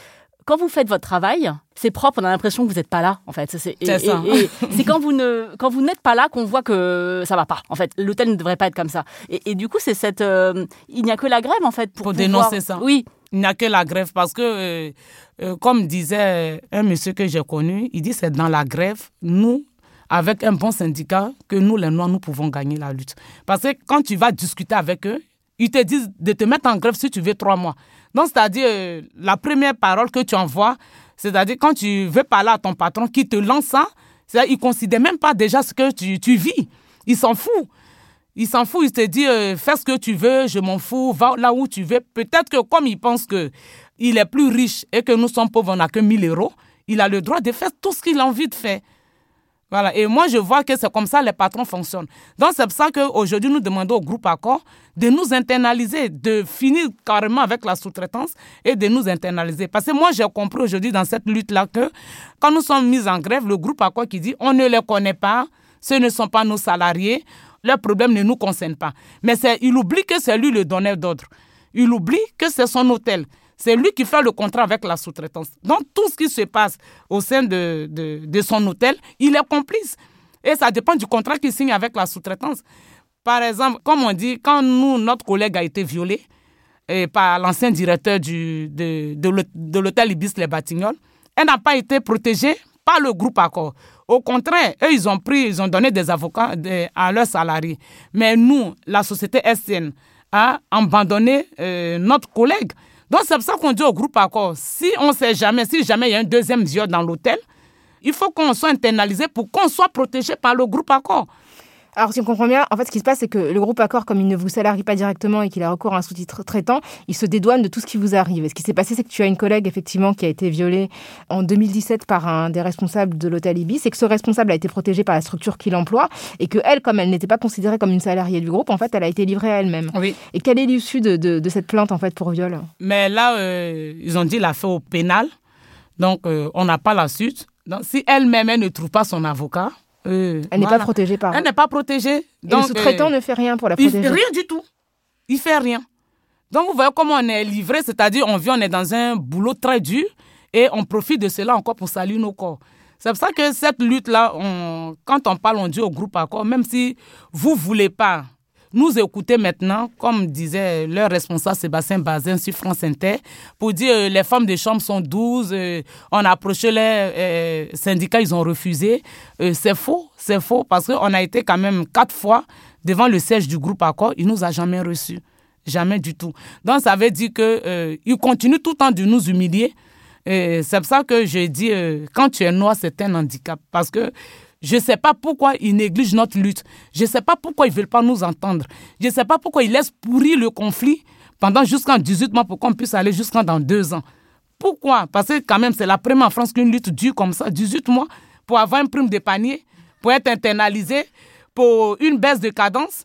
quand vous faites votre travail, c'est propre, on a l'impression que vous n'êtes pas là, en fait. C'est, et, c'est ça. Et, et c'est quand vous, ne, quand vous n'êtes pas là qu'on voit que ça ne va pas, en fait. L'hôtel ne devrait pas être comme ça. Et, et du coup, c'est cette... Euh, il n'y a que la grève, en fait, pour, pour pouvoir... dénoncer ça. Oui. Il n'y a que la grève parce que, euh, euh, comme disait un monsieur que j'ai connu, il dit c'est dans la grève, nous, avec un bon syndicat, que nous, les Noirs, nous pouvons gagner la lutte. Parce que quand tu vas discuter avec eux, ils te disent de te mettre en grève si tu veux trois mois. Donc, c'est-à-dire, euh, la première parole que tu envoies, c'est-à-dire quand tu veux parler à ton patron qui te lance ça, c'est-à-dire, il ne considère même pas déjà ce que tu, tu vis. Il s'en fout. Il s'en fout, il te dit, euh, fais ce que tu veux, je m'en fous, va là où tu veux. Peut-être que comme il pense qu'il est plus riche et que nous sommes pauvres, on n'a que mille euros, il a le droit de faire tout ce qu'il a envie de faire. Voilà. Et moi, je vois que c'est comme ça que les patrons fonctionnent. Donc, c'est pour ça qu'aujourd'hui, nous demandons au groupe Accor de nous internaliser, de finir carrément avec la sous-traitance et de nous internaliser. Parce que moi, j'ai compris aujourd'hui dans cette lutte-là que quand nous sommes mis en grève, le groupe Accor qui dit on ne les connaît pas, ce ne sont pas nos salariés, leurs problèmes ne nous concernent pas. Mais c'est, il oublie que c'est lui le donneur d'ordre. Il oublie que c'est son hôtel. C'est lui qui fait le contrat avec la sous-traitance. Donc, tout ce qui se passe au sein de, de, de son hôtel, il est complice. Et ça dépend du contrat qu'il signe avec la sous-traitance. Par exemple, comme on dit, quand nous, notre collègue a été violé et par l'ancien directeur du, de, de l'hôtel Ibis Les Batignolles, elle n'a pas été protégée par le groupe Accor. Au contraire, eux, ils ont pris, ils ont donné des avocats de, à leurs salariés. Mais nous, la société S T N, a abandonné euh, notre collègue. Donc, c'est pour ça qu'on dit au groupe Accor, si on ne sait jamais, si jamais il y a un deuxième viol dans l'hôtel, il faut qu'on soit internalisé pour qu'on soit protégé par le groupe Accor. Alors, si on comprend bien, en fait, ce qui se passe, c'est que le groupe Accor, comme il ne vous salarie pas directement et qu'il a recours à un sous-traitant, il se dédouane de tout ce qui vous arrive. Et ce qui s'est passé, c'est que tu as une collègue, effectivement, qui a été violée en deux mille dix-sept par un des responsables de l'hôtel Ibis, et que ce responsable a été protégé par la structure qu'il emploie, et qu'elle, comme elle n'était pas considérée comme une salariée du groupe, en fait, elle a été livrée à elle-même. Oui. Et quelle est l'issue de, de, de cette plainte, en fait, pour viol ? Mais là, euh, ils ont dit l'affaire au pénal, donc euh, on n'a pas la suite. Donc, si elle-même, elle ne trouve pas son avocat, Euh, elle n'est voilà. pas protégée par... Elle n'est pas protégée. Donc, et le sous-traitant euh, ne fait rien pour la protéger. Il, rien du tout. Il fait rien. Donc, vous voyez comment on est livré, c'est-à-dire on vit, on est dans un boulot très dur et on profite de cela encore pour salir nos corps. C'est pour ça que cette lutte-là, on, quand on parle, on dit au groupe Accor, même si vous ne voulez pas nous écouter maintenant, comme disait leur responsable Sébastien Bazin sur France Inter, pour dire euh, les femmes de chambre sont douze, euh, on a approché les euh, syndicats, ils ont refusé. Euh, c'est faux, c'est faux, parce qu'on a été quand même quatre fois devant le siège du groupe Accor, il ne nous a jamais reçus, jamais du tout. Donc ça veut dire qu'ils euh, continuent tout le temps de nous humilier. Et c'est pour ça que je dis, euh, quand tu es noir, c'est un handicap, parce que je ne sais pas pourquoi ils négligent notre lutte. Je ne sais pas pourquoi ils ne veulent pas nous entendre. Je ne sais pas pourquoi ils laissent pourrir le conflit pendant jusqu'en dix-huit mois pour qu'on puisse aller jusqu'en dans deux ans. Pourquoi ? Parce que quand même, c'est la première en France qu'une lutte dure comme ça, dix-huit mois, pour avoir une prime de panier, pour être internalisé, pour une baisse de cadence,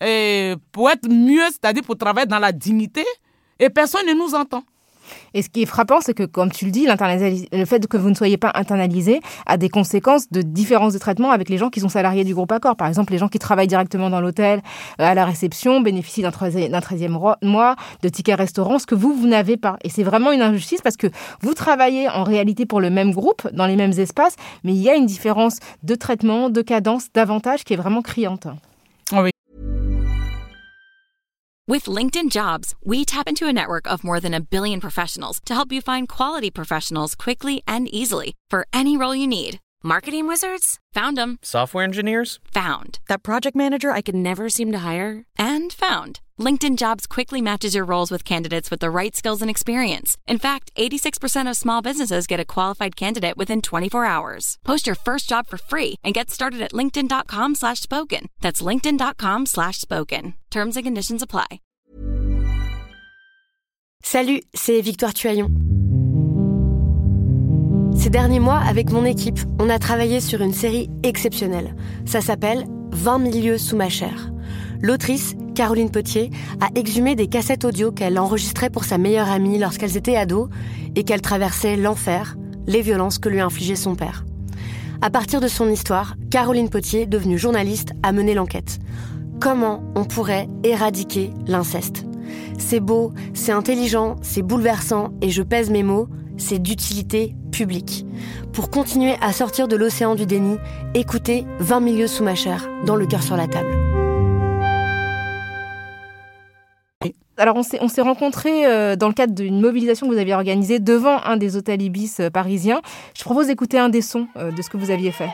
et pour être mieux, c'est-à-dire pour travailler dans la dignité, et personne ne nous entend. Et ce qui est frappant, c'est que, comme tu le dis, le fait que vous ne soyez pas internalisé a des conséquences de différences de traitement avec les gens qui sont salariés du groupe Accor. Par exemple, les gens qui travaillent directement dans l'hôtel, à la réception, bénéficient d'un treizième mois, de tickets restaurant, ce que vous, vous n'avez pas. Et c'est vraiment une injustice parce que vous travaillez en réalité pour le même groupe, dans les mêmes espaces, mais il y a une différence de traitement, de cadence, d'avantages qui est vraiment criante. Oui. With LinkedIn Jobs, we tap into a network of more than a billion professionals to help you find quality professionals quickly and easily for any role you need. Marketing wizards? Found them. Software engineers? Found. That project manager I could never seem to hire? And found. LinkedIn Jobs quickly matches your roles with candidates with the right skills and experience. In fact, eighty-six percent of small businesses get a qualified candidate within twenty-four hours. Post your first job for free and get started at linkedin.com slash spoken. That's linkedin.com slash spoken. Terms and conditions apply. Salut, c'est Victoire Tuaillon. Ces derniers mois, avec mon équipe, on a travaillé sur une série exceptionnelle. Ça s'appelle vingt mille lieues sous ma chair. L'autrice, Caroline Potier, a exhumé des cassettes audio qu'elle enregistrait pour sa meilleure amie lorsqu'elles étaient ados et qu'elle traversait l'enfer, les violences que lui infligeait son père. À partir de son histoire, Caroline Potier, devenue journaliste, a mené l'enquête. Comment on pourrait éradiquer l'inceste ? C'est beau, c'est intelligent, c'est bouleversant et je pèse mes mots, c'est d'utilité publique. Pour continuer à sortir de l'océan du déni, écoutez vingt milieux sous ma chair, dans Le cœur sur la table. Alors, on s'est, on s'est rencontrés euh, dans le cadre d'une mobilisation que vous aviez organisée devant un des hôtels Ibis euh, parisiens. Je propose d'écouter un des sons euh, de ce que vous aviez fait.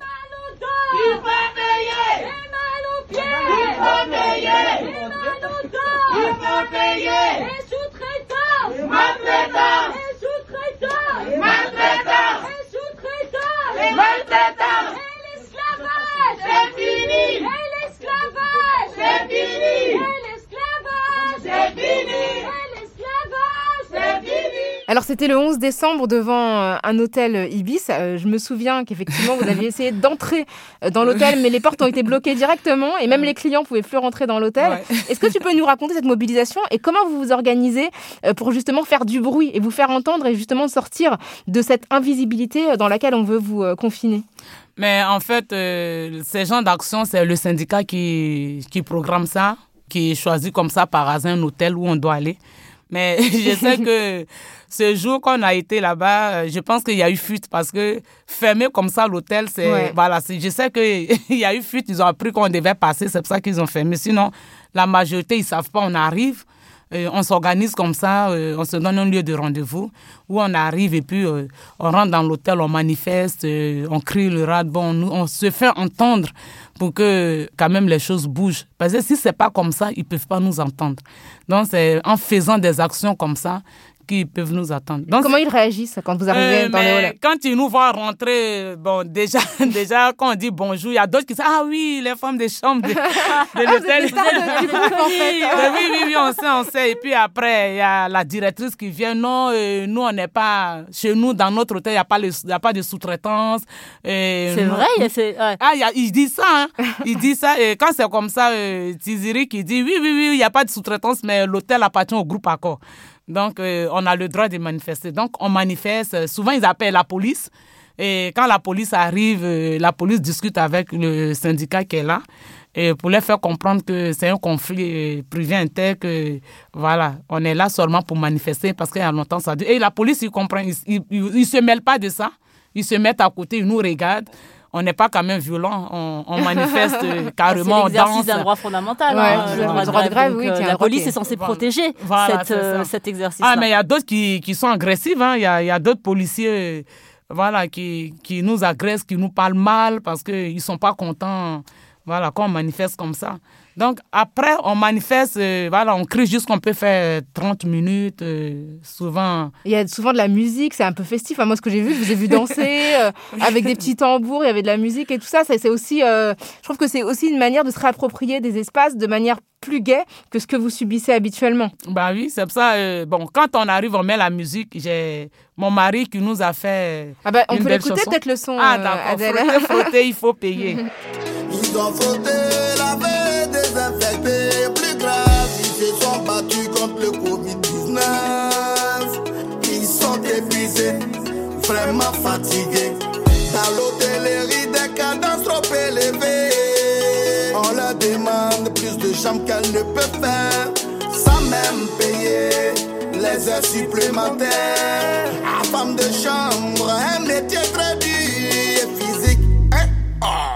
Il faut payer les mal aux pieds. Il faut payer les mal aux dents. Il faut payer les sous-traitants, les maltraitants, les sous-traitants, les maltraitants, les sous-traitants, les maltraitants. Et l'esclavage, c'est fini. Et l'esclavage, c'est fini. Et l'esclavage, c'est fini. Et l'esclavage, c'est fini. Alors, c'était le onze décembre devant un hôtel Ibis. Euh, je me souviens qu'effectivement, vous aviez essayé d'entrer dans l'hôtel, mais les portes ont été bloquées directement et même les clients ne pouvaient plus rentrer dans l'hôtel. Ouais. Est-ce que tu peux nous raconter cette mobilisation et comment vous vous organisez pour justement faire du bruit et vous faire entendre et justement sortir de cette invisibilité dans laquelle on veut vous confiner ? Mais en fait, euh, ces genres d'actions, c'est le syndicat qui, qui programme ça, qui choisit comme ça par hasard un hôtel où on doit aller. Mais je sais que ce jour qu'on a été là-bas, je pense qu'il y a eu fuite parce que fermer comme ça l'hôtel, c'est... Ouais. Voilà, c'est, je sais qu'il y a eu fuite, ils ont appris qu'on devait passer, c'est pour ça qu'ils ont fermé. Sinon, la majorité, ils ne savent pas, on arrive, euh, on s'organise comme ça, euh, on se donne un lieu de rendez-vous où on arrive et puis euh, on rentre dans l'hôtel, on manifeste, euh, on crie le ras-de-bas, on, on se fait entendre pour que quand même les choses bougent. Parce que si ce n'est pas comme ça, ils ne peuvent pas nous entendre. Donc, c'est en faisant des actions comme ça qu'ils peuvent nous attendre. Donc, comment ils réagissent quand vous arrivez euh, dans les halls? Quand ils nous voient rentrer, bon, déjà, déjà quand on dit bonjour, il y a d'autres qui disent « Ah oui, les femmes de chambre de, de ah, l'hôtel. » Vous êtes du groupe, en fait. Oui, oui, oui, on sait, on sait. Et puis après, il y a la directrice qui vient. Non, euh, nous, on n'est pas... Chez nous, dans notre hôtel, il n'y a, pas le, y a pas de sous-traitance. Euh, c'est nous, vrai nous, c'est, ouais. Ah, y a, il dit ça, hein. Il dit ça. Et quand c'est comme ça, euh, Tiziri qui dit « Oui, oui, oui, il n'y a pas de sous-traitance, mais l'hôtel appartient au groupe Accor. » Donc, euh, on a le droit de manifester. Donc, on manifeste. Souvent, ils appellent la police. Et quand la police arrive, euh, la police discute avec le syndicat qui est là et pour leur faire comprendre que c'est un conflit euh, privé interne, que voilà, on est là seulement pour manifester parce qu'il y a longtemps, ça dure. Et la police, ils comprennent. Ils ne se mêlent pas de ça. Ils se mettent à côté, ils nous regardent. On n'est pas quand même violent, on, on manifeste carrément, on danse. C'est l'exercice d'un droit fondamental. Ouais, hein, le droit, droit de grève, oui. La police est censée voilà. protéger voilà, cette, euh, cet exercice-là. Ah, mais il y a d'autres qui, qui sont agressifs. Hein. Il y a, il y a d'autres policiers voilà, qui, qui nous agressent, qui nous parlent mal parce qu'ils ne sont pas contents voilà, quand on manifeste comme ça. Donc, après, on manifeste, euh, voilà, on crie juste qu'on peut faire trente minutes, euh, souvent. Il y a souvent de la musique, c'est un peu festif. Enfin, moi, ce que j'ai vu, je vous ai vu danser euh, avec des petits tambours, il y avait de la musique et tout ça. ça c'est aussi, euh, je trouve que c'est aussi une manière de se réapproprier des espaces de manière plus gaie que ce que vous subissez habituellement. Bah oui, c'est pour ça. Euh, bon, quand on arrive, on met la musique. J'ai mon mari qui nous a fait ah bah, on une peut belle l'écouter chanson. Peut-être le son. Ah d'accord, euh, frotter, frotter, il faut payer. Ils ont frotté, lavé, désinfecté. Plus grave, ils se sont battus contre le covid dix-neuf. Ils sont épuisés, vraiment fatigués. Dans l'hôtellerie, des cadences trop élevées. On leur demande plus de chambres qu'elles ne peuvent faire, sans même payer les heures supplémentaires. La femme de chambre, un métier très dur et physique. Hein? Oh.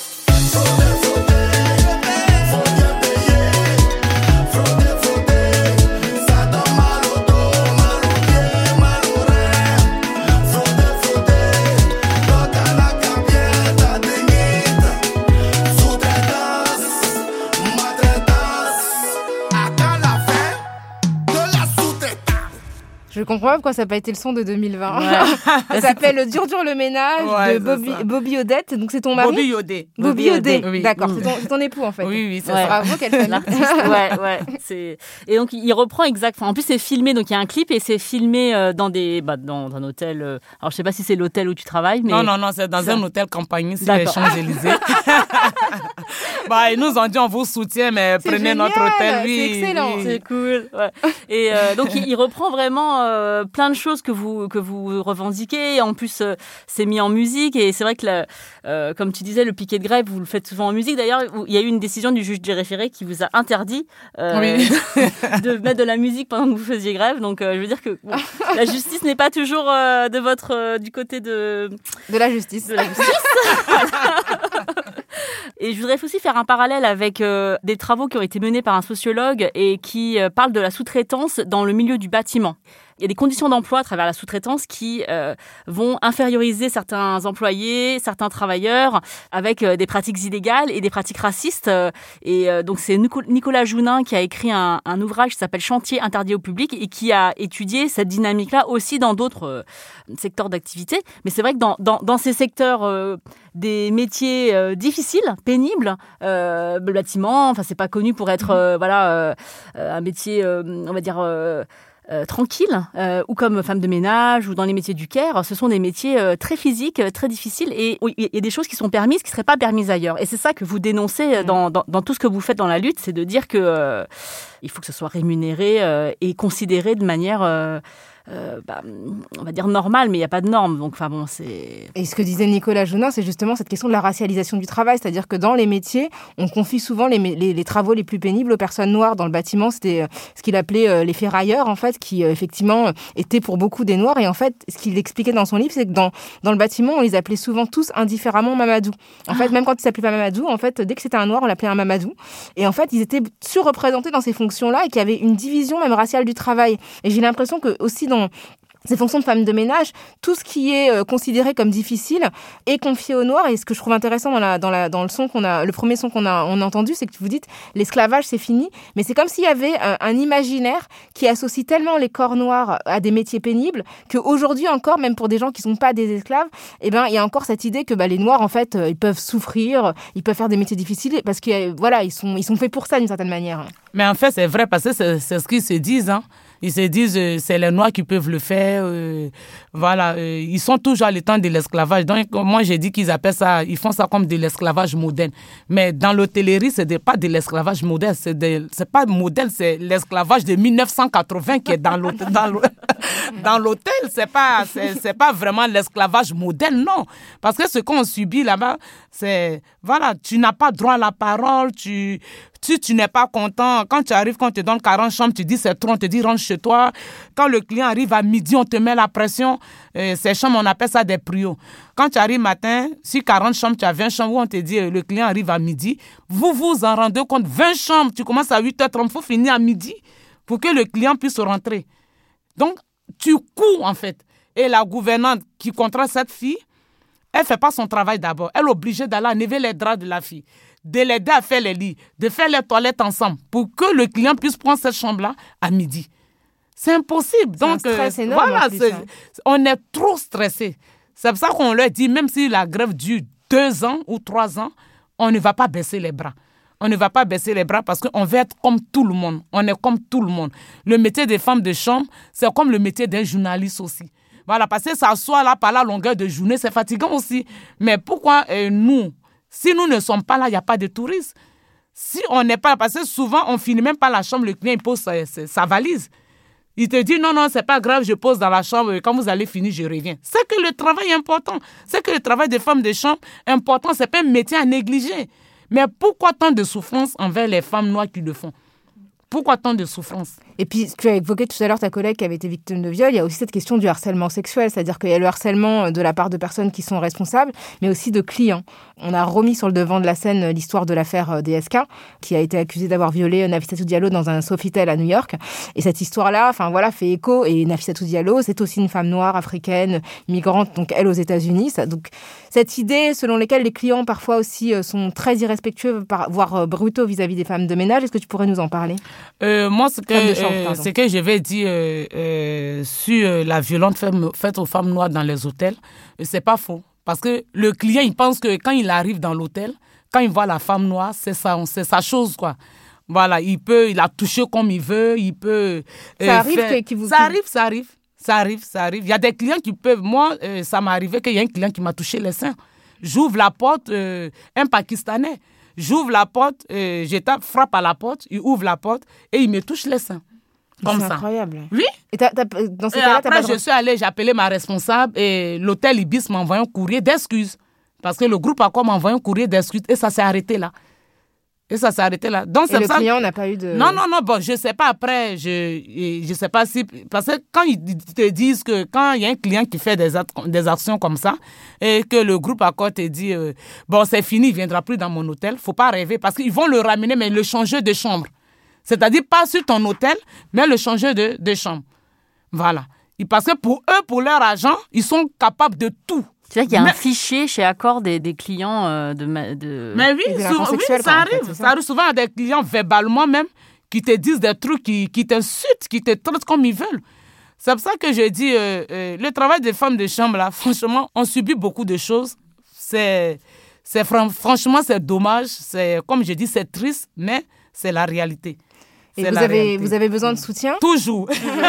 Je comprends pas pourquoi ça n'a pas été le son de deux mille vingt. Ouais. Ça s'appelle Dur Dur le ménage ouais, de Bobby, Bobby Odette. Donc c'est ton mari. Bobby Yodé. Bobby Yodé. Oui. D'accord. C'est, ton, c'est ton époux en fait. Oui, oui, c'est ouais. ça. Bravo, quelle famille. ouais, ouais. C'est... Et donc il reprend exact. Enfin, en plus c'est filmé. Donc il y a un clip et c'est filmé dans des, bah, dans un hôtel. Alors je sais pas si c'est l'hôtel où tu travailles, mais non, non, non, c'est dans c'est un hôtel Campagny, c'est les Champs-Élysées. Bah, ils nous ont dit on vous soutient, mais C'est prenez génial, notre hôtel. Oui, c'est excellent. oui. C'est cool. Ouais. Et euh, donc il, il reprend vraiment euh, plein de choses que vous que vous revendiquez. En plus, euh, c'est mis en musique et c'est vrai que la, euh, comme tu disais, le piquet de grève, vous le faites souvent en musique. D'ailleurs, il y a eu une décision du juge des référés qui vous a interdit euh, Oui. de, de mettre de la musique pendant que vous faisiez grève. Donc euh, je veux dire que bon, la justice n'est pas toujours euh, de votre euh, du côté de De la justice. de la justice. Et je voudrais aussi faire un parallèle avec euh, des travaux qui ont été menés par un sociologue et qui euh, parlent de la sous-traitance dans le milieu du bâtiment. Il y a des conditions d'emploi à travers la sous-traitance qui euh, vont inférioriser certains employés, certains travailleurs avec euh, des pratiques illégales et des pratiques racistes. Euh, et euh, donc c'est Nicolas Jounin qui a écrit un, un ouvrage qui s'appelle Chantier interdit au public et qui a étudié cette dynamique-là aussi dans d'autres euh, secteurs d'activité. Mais c'est vrai que dans, dans, dans ces secteurs euh, des métiers euh, difficiles, pénibles, euh, le bâtiment, enfin c'est pas connu pour être euh, voilà euh, un métier, euh, on va dire. Euh, Euh, tranquille, euh, ou comme femme de ménage, ou dans les métiers du care, ce sont des métiers euh, très physiques, euh, très difficiles, et il y a des choses qui sont permises, qui ne seraient pas permises ailleurs. Et c'est ça que vous dénoncez euh, dans, dans, dans tout ce que vous faites dans la lutte, c'est de dire que euh, il faut que ce soit rémunéré euh, et considéré de manière, euh, euh, bah, on va dire normale, mais il n'y a pas de normes. Donc, enfin bon, c'est. Et ce que disait Nicolas Jounin, c'est justement cette question de la racialisation du travail, c'est-à-dire que dans les métiers, on confie souvent les, les, les travaux les plus pénibles aux personnes noires. Dans le bâtiment, c'était ce qu'il appelait euh, les ferrailleurs, en fait, qui euh, effectivement étaient pour beaucoup des noirs. Et en fait, ce qu'il expliquait dans son livre, c'est que dans, dans le bâtiment, on les appelait souvent tous indifféremment Mamadou. En fait, même quand ils s'appelaient pas Mamadou, en fait, dès que c'était un noir, on l'appelait un Mamadou. Et en fait, ils étaient surreprésentés dans ces fonctions-là et qu'il y avait une division même raciale du travail. Et j'ai l'impression que aussi dans ces fonctions de femme de ménage, tout ce qui est euh, considéré comme difficile est confié aux Noirs. Et ce que je trouve intéressant dans, la, dans, la, dans le son qu'on a, le premier son qu'on a, on a entendu, c'est que vous dites l'esclavage c'est fini, mais c'est comme s'il y avait un, un imaginaire qui associe tellement les corps noirs à des métiers pénibles qu'aujourd'hui encore, même pour des gens qui sont pas des esclaves, eh ben il y a encore cette idée que bah, les Noirs en fait euh, ils peuvent souffrir, ils peuvent faire des métiers difficiles parce que euh, voilà ils sont ils sont faits pour ça d'une certaine manière. Mais en fait c'est vrai parce que c'est, c'est ce qu'ils se disent, hein. Ils se disent euh, c'est les Noirs qui peuvent le faire. Euh, voilà, euh, ils sont toujours à l'état de l'esclavage. Donc moi j'ai dit qu'ils appellent ça, ils font ça comme de l'esclavage moderne. Mais dans l'hôtellerie c'est de, pas de l'esclavage moderne, c'est de, c'est pas modèle, c'est l'esclavage de mille neuf cent quatre-vingts qui est dans l'hôtel. Dans l'hôtel, dans l'hôtel c'est pas c'est, c'est pas vraiment l'esclavage moderne, non. Parce que ce qu'on subit là-bas, c'est voilà, tu n'as pas droit à la parole, tu Si tu n'es pas content, quand tu arrives, quand on te donne quarante chambres, tu dis c'est trop, on te dit rentre chez toi. Quand le client arrive à midi, on te met la pression. Euh, ces chambres, on appelle ça des prios. Quand tu arrives matin, si quarante chambres, tu as vingt chambres, où on te dit euh, le client arrive à midi. Vous vous en rendez compte, vingt chambres, tu commences à huit heures trente, il faut finir à midi pour que le client puisse rentrer. Donc, tu cours en fait. Et la gouvernante qui contrate cette fille, elle ne fait pas son travail d'abord. Elle est obligée d'aller enlever les draps de la fille, de l'aider à faire les lits, de faire les toilettes ensemble pour que le client puisse prendre cette chambre-là à midi. C'est impossible. C'est Donc, un stress euh, énorme voilà, en plus, c'est, hein. on est trop stressé. C'est pour ça qu'on leur dit, même si la grève dure deux ans ou trois ans, on ne va pas baisser les bras. On ne va pas baisser les bras parce qu'on veut être comme tout le monde. On est comme tout le monde. Le métier des femmes de chambre, c'est comme le métier d'un journaliste aussi. Voilà, parce que s'asseoir là par la longueur de journée, c'est fatigant aussi. Mais pourquoi euh, nous, si nous ne sommes pas là, il n'y a pas de touristes. Si on n'est pas là, parce que souvent, on finit même pas la chambre, le client il pose sa, sa, sa valise. Il te dit, non, non, c'est pas grave, je pose dans la chambre, quand vous allez finir, je reviens. C'est que le travail est important. C'est que le travail des femmes de chambre est important, c'est pas un métier à négliger. Mais pourquoi tant de souffrance envers les femmes noires qui le font? Pourquoi tant de souffrance? Et puis, tu as évoqué tout à l'heure ta collègue qui avait été victime de viol. Il y a aussi cette question du harcèlement sexuel, c'est-à-dire qu'il y a le harcèlement de la part de personnes qui sont responsables, mais aussi de clients. On a remis sur le devant de la scène l'histoire de l'affaire D S K, qui a été accusée d'avoir violé Nafissatou Diallo dans un Sofitel à New York. Et cette histoire-là, enfin voilà, fait écho. Et Nafissatou Diallo, c'est aussi une femme noire, africaine, migrante, donc elle aux États-Unis. Ça, donc cette idée selon laquelle les clients parfois aussi sont très irrespectueux, voire brutaux vis-à-vis des femmes de ménage, est-ce que tu pourrais nous en parler? euh, Moi, ce que Euh, ce que je vais dire euh, euh, sur euh, la violence faite aux femmes noires dans les hôtels, euh, c'est pas faux. Parce que le client, il pense que quand il arrive dans l'hôtel, quand il voit la femme noire, c'est sa, c'est sa chose, quoi. Voilà, il peut, il a touché comme il veut, il peut... Euh, ça arrive faire... que, vous... Ça arrive, ça arrive, ça arrive, ça arrive. Il y a des clients qui peuvent... Moi, euh, ça m'est arrivé qu'il y a un client qui m'a touché les seins. J'ouvre la porte, euh, un Pakistanais. J'ouvre la porte, euh, je tape, frappe à la porte, il ouvre la porte et il me touche les seins. Comme c'est ça. incroyable. Oui. Et t'as, t'as, dans ces et cas-là, après, t'as pas je suis allée, j'ai appelé ma responsable et l'hôtel Ibis m'a envoyé un courrier d'excuses. Parce que le groupe Accor m'a envoyé un courrier d'excuses et ça s'est arrêté là. Et ça s'est arrêté là. Donc, et c'est le ça... client n'a pas eu de... Non, non, non, bon, je ne sais pas après, je je sais pas si... Parce que quand ils te disent que quand il y a un client qui fait des, act- des actions comme ça et que le groupe Accor te dit, euh, bon, c'est fini, il ne viendra plus dans mon hôtel, il ne faut pas rêver parce qu'ils vont le ramener, mais le changer de chambre. C'est-à-dire pas sur ton hôtel, mais le changer de, de chambre. Voilà. Et parce que pour eux, pour leur argent, ils sont capables de tout. C'est-à-dire qu'il y a mais... un fichier chez Accor des, des clients euh, de, de... Mais oui, souvent, oui ça, quoi, arrive. En fait, ça. ça arrive souvent à des clients verbalement même qui te disent des trucs, qui, qui t'insultent, qui te traitent comme ils veulent. C'est pour ça que je dis, euh, euh, le travail des femmes de chambre, là, franchement, on subit beaucoup de choses. C'est, c'est franchement, c'est dommage. C'est, comme je dis, c'est triste, mais c'est la réalité. Et vous avez, vous avez besoin de soutien ? Toujours.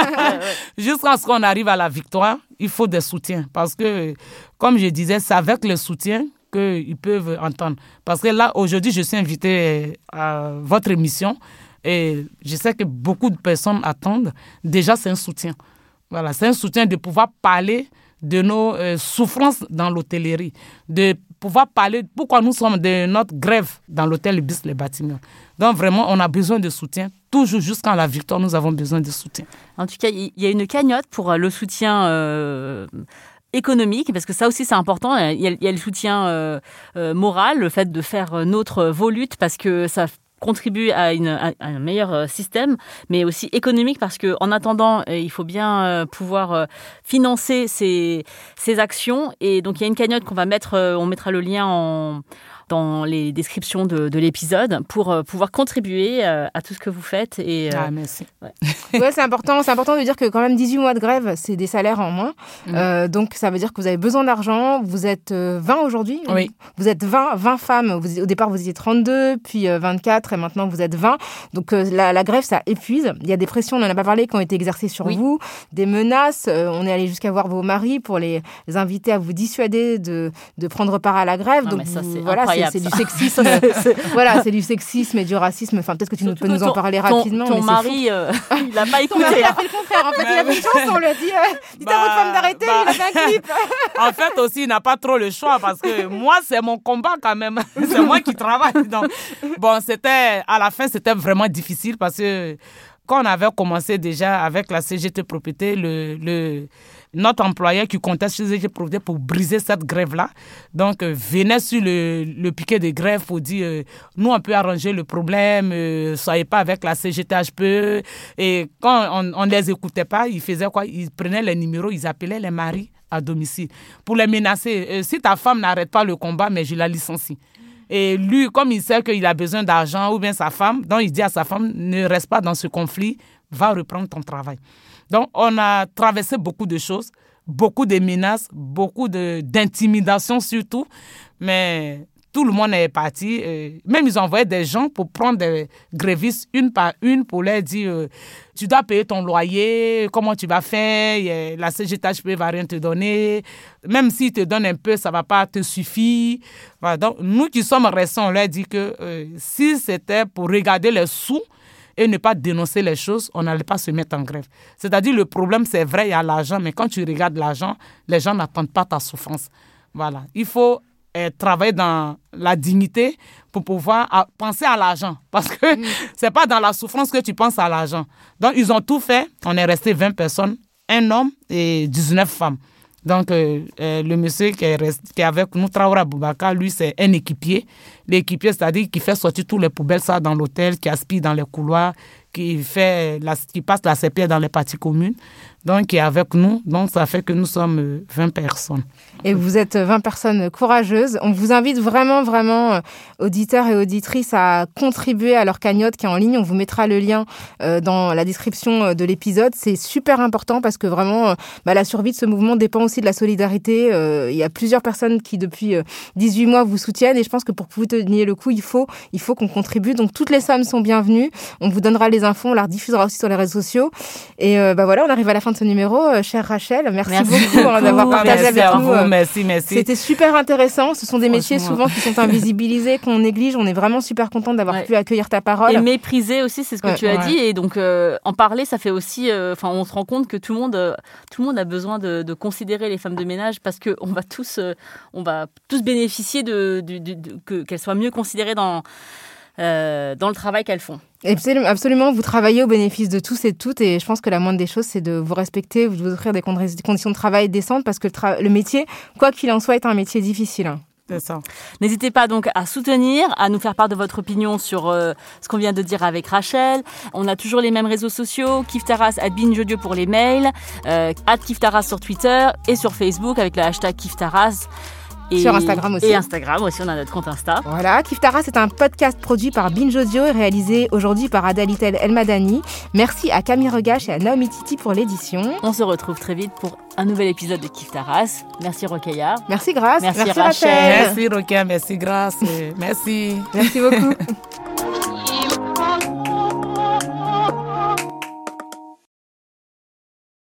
Jusqu'à ce qu'on arrive à la victoire, il faut des soutiens. Parce que, comme je disais, c'est avec le soutien qu'ils peuvent entendre. Parce que là, aujourd'hui, je suis invitée à votre émission et je sais que beaucoup de personnes attendent. Déjà, c'est un soutien. Voilà, c'est un soutien de pouvoir parler de nos euh, souffrances dans l'hôtellerie, de pouvoir parler pourquoi nous sommes de notre grève dans l'hôtel Ibis Les Batignolles. Donc vraiment, on a besoin de soutien. Toujours jusqu'à la victoire, nous avons besoin de soutien. En tout cas, il y a une cagnotte pour le soutien euh, économique, parce que ça aussi c'est important. Il y a, il y a le soutien euh, euh, moral, le fait de faire notre vos luttes, parce que ça contribue à, une, à un meilleur système, mais aussi économique, parce qu'en attendant, il faut bien pouvoir financer ces, ces actions. Et donc, il y a une cagnotte qu'on va mettre, on mettra le lien en, dans les descriptions de, de l'épisode pour pouvoir contribuer à tout ce que vous faites. Et, ah, merci. Ouais. ouais, c'est important, c'est important de dire que quand même dix-huit mois de grève, c'est des salaires en moins. Mmh. Euh, donc, ça veut dire que vous avez besoin d'argent. Vous êtes vingt aujourd'hui. Oui. Vous êtes vingt, vingt femmes. Vous, au départ, vous étiez trente-deux, puis vingt-quatre, et maintenant, vous êtes vingt. Donc, euh, la, la grève, ça épuise. Il y a des pressions, on n'en a pas parlé, qui ont été exercées sur oui. vous. Des menaces. Euh, on est allé jusqu'à voir vos maris pour les, les inviter à vous dissuader de, de prendre part à la grève. Non, donc, mais ça, vous, c'est voilà, c'est, c'est du sexisme. voilà, c'est du sexisme et du racisme. Enfin, peut-être que tu nous, peux nous en parler ton, rapidement. Ton mais mari, euh, il n'a pas écouté. Il a fait le contraire. En fait, il a fait une chanson. On lui a dit euh, dites bah, à votre femme d'arrêter. Bah, il a fait un clip. En fait, aussi, il n'a pas trop le choix parce que moi, c'est mon combat quand même. C'est moi qui travaille. Donc, bon, c'était, à la fin, c'était vraiment difficile parce que quand on avait commencé déjà avec la C G T Propriété, le, le, notre employeur qui comptait sur C G T Propriété pour briser cette grève-là, donc euh, venait sur le, le piquet de grève pour dire euh, nous, on peut arranger le problème, euh, soyez pas avec la C G T H P E. Et quand on ne les écoutait pas, ils faisaient quoi? Ils prenaient les numéros, ils appelaient les maris à domicile pour les menacer. Euh, si ta femme n'arrête pas le combat, mais je la licencie. Et lui, comme il sait qu'il a besoin d'argent ou bien sa femme, donc il dit à sa femme, ne reste pas dans ce conflit, va reprendre ton travail. Donc, on a traversé beaucoup de choses, beaucoup de menaces, beaucoup de, d'intimidation surtout, mais tout le monde est parti. Même ils ont envoyé des gens pour prendre des grévistes une par une pour leur dire euh, tu dois payer ton loyer, comment tu vas faire, la C G T H P ne va rien te donner, même s'ils te donnent un peu, ça ne va pas te suffire. Voilà, donc, nous qui sommes restés, on leur dit que euh, si c'était pour regarder les sous et ne pas dénoncer les choses, on n'allait pas se mettre en grève. C'est-à-dire, le problème, c'est vrai, il y a l'argent, mais quand tu regardes l'argent, les gens n'attendent pas ta souffrance. Voilà, il faut euh, travailler dans la dignité pour pouvoir à, penser à l'argent. Parce que mmh. ce n'est pas dans la souffrance que tu penses à l'argent. Donc, ils ont tout fait. On est resté vingt personnes, un homme et dix-neuf femmes. Donc, euh, euh, le monsieur qui est, resté, qui est avec nous, Traoré Aboubakar, lui, c'est un équipier. L'équipier, c'est-à-dire qui fait sortir toutes les poubelles ça, dans l'hôtel, qui aspire dans les couloirs, qui, fait la, qui passe la serpillière dans les parties communes. Donc, qui est avec nous. Donc, ça fait que nous sommes vingt personnes. Et vous êtes vingt personnes courageuses. On vous invite vraiment, vraiment, auditeurs et auditrices, à contribuer à leur cagnotte qui est en ligne. On vous mettra le lien euh, dans la description de l'épisode. C'est super important parce que vraiment, euh, bah, la survie de ce mouvement dépend aussi de la solidarité. Euh, il y a plusieurs personnes qui, depuis euh, dix-huit mois, vous soutiennent. Et je pense que pour que vous teniez le coup, il faut, il faut qu'on contribue. Donc, toutes les sommes sont bienvenues. On vous donnera les infos. On la rediffusera aussi sur les réseaux sociaux. Et euh, bah, voilà, on arrive à la fin de de ce numéro, euh, chère Rachel. Merci, merci beaucoup hein, d'avoir partagé merci avec à nous. vous, Euh, merci, merci. C'était super intéressant. Ce sont des métiers souvent qui sont invisibilisés, qu'on néglige. On est vraiment super content d'avoir ouais. pu accueillir ta parole. Et méprisé aussi, c'est ce que ouais, tu as ouais. dit. Et donc, euh, en parler, ça fait aussi... Enfin, euh, on se rend compte que tout le monde, euh, tout le monde a besoin de, de considérer les femmes de ménage parce qu'on va tous, euh, on va tous bénéficier de, de, de, de, que, qu'elles soient mieux considérées dans... Euh, dans le travail qu'elles font. Absolument, vous travaillez au bénéfice de tous et de toutes et je pense que la moindre des choses, c'est de vous respecter, de vous offrir des conditions de travail décentes parce que le, tra- le métier, quoi qu'il en soit, est un métier difficile. C'est ça. N'hésitez pas donc à soutenir, à nous faire part de votre opinion sur euh, ce qu'on vient de dire avec Rachel. On a toujours les mêmes réseaux sociaux, Kiftaras at Binge Audio pour les mails, euh, at Kiftaras sur Twitter et sur Facebook avec le hashtag Kiftaras. Et, sur Instagram aussi. Et Instagram aussi, on a notre compte Insta. Voilà, Kiftaras, c'est un podcast produit par Binge Audio et réalisé aujourd'hui par Adalitel Elmadani. Merci à Camille Regache et à Naomi Titi pour l'édition. On se retrouve très vite pour un nouvel épisode de Kiftaras. Merci Rokhaya. Merci Grace. Merci, merci Rachel. Rachel. Merci Rokhaya, merci Grace. Merci. Merci beaucoup.